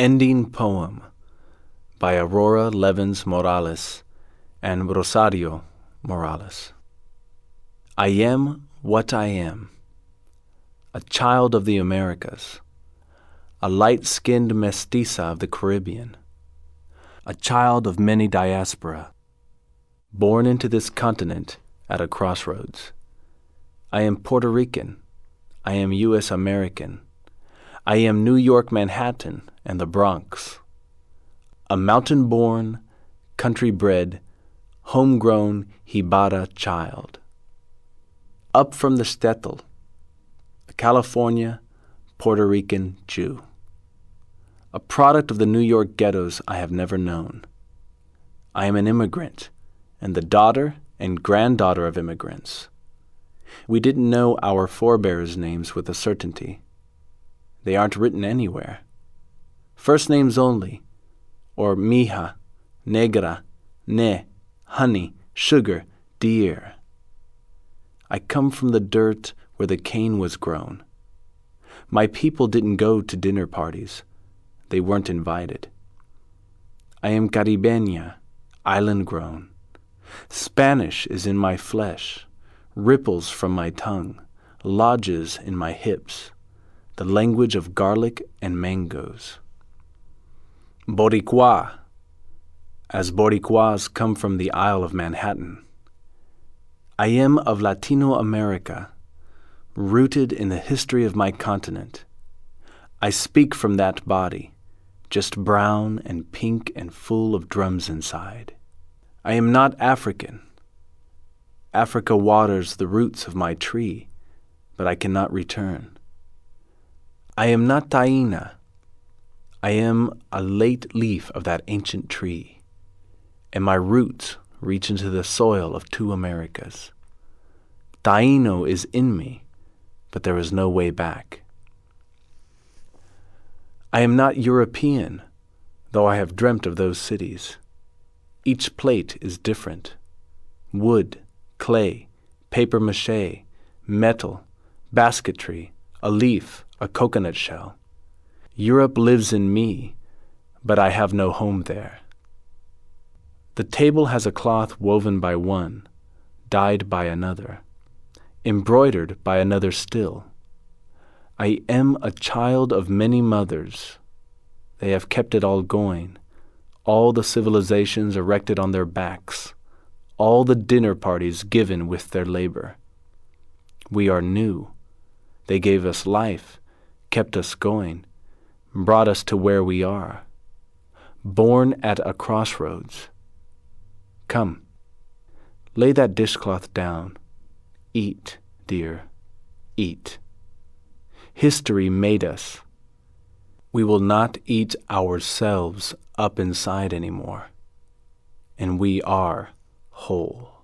Ending Poem by Aurora Levins Morales and Rosario Morales. I am what I am, a child of the Americas, a light-skinned mestiza of the Caribbean, a child of many diaspora, born into this continent at a crossroads. I am Puerto Rican, I am U.S. American, I am New York Manhattan and the Bronx, a mountain-born, country-bred, homegrown Jibara child. Up from the shtetl, a California, Puerto Rican Jew. A product of the New York ghettos I have never known. I am an immigrant and the daughter and granddaughter of immigrants. We didn't know our forebears' names with a certainty. They aren't written anywhere. First names only, or mija, negra, ne, honey, sugar, dear. I come from the dirt where the cane was grown. My people didn't go to dinner parties. They weren't invited. I am Caribeña, island-grown. Spanish is in my flesh, ripples from my tongue, lodges in my hips, the language of garlic and mangoes. Boricua, as Boricuas come from the Isle of Manhattan. I am of Latino America, rooted in the history of my continent. I speak from that body, just brown and pink and full of drums inside. I am not African. Africa waters the roots of my tree, but I cannot return. I am not Taína. I am a late leaf of that ancient tree, and my roots reach into the soil of two Americas. Taíno is in me, but there is no way back. I am not European, though I have dreamt of those cities. Each plate is different. Wood, clay, papier-mâché, metal, basketry, a leaf, a coconut shell. Europe lives in me, but I have no home there. The table has a cloth woven by one, dyed by another, embroidered by another still. I am a child of many mothers. They have kept it all going, all the civilizations erected on their backs, all the dinner parties given with their labor. We are new. They gave us life, kept us going, brought us to where we are, born at a crossroads. Come, lay that dishcloth down. Eat, dear, eat. History made us. We will not eat ourselves up inside anymore, and we are whole.